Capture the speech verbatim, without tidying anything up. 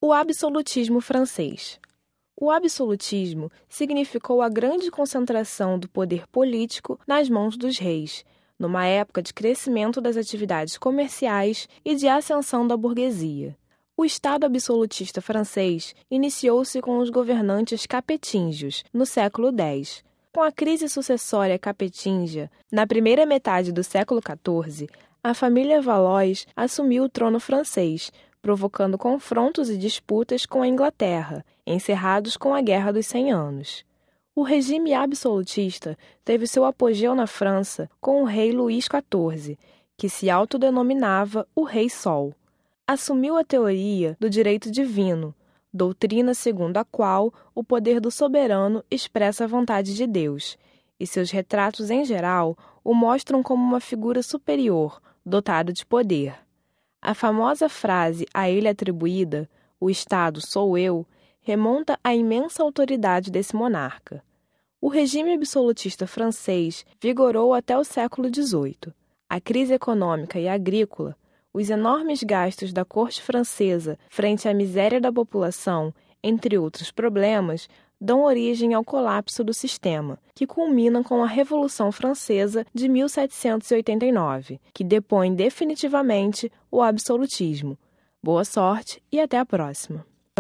O absolutismo francês. O absolutismo significou a grande concentração do poder político nas mãos dos reis, numa época de crescimento das atividades comerciais e de ascensão da burguesia. O Estado absolutista francês iniciou-se com os governantes capetingios, no século dez. Com a crise sucessória capetingia, na primeira metade do século quatorze, a família Valois assumiu o trono francês, provocando confrontos e disputas com a Inglaterra, encerrados com a Guerra dos Cem Anos. O regime absolutista teve seu apogeu na França com o rei Luís quatorze, que se autodenominava o Rei Sol. Assumiu a teoria do direito divino, doutrina segundo a qual o poder do soberano expressa a vontade de Deus, e seus retratos em geral o mostram como uma figura superior, dotado de poder. A famosa frase a ele atribuída, "O Estado sou eu", remonta à imensa autoridade desse monarca. O regime absolutista francês vigorou até o século dezoito. A crise econômica e agrícola, os enormes gastos da corte francesa frente à miséria da população, entre outros problemas, dão origem ao colapso do sistema, que culmina com a Revolução Francesa de mil setecentos e oitenta e nove, que depõe definitivamente o absolutismo. Boa sorte e até a próxima!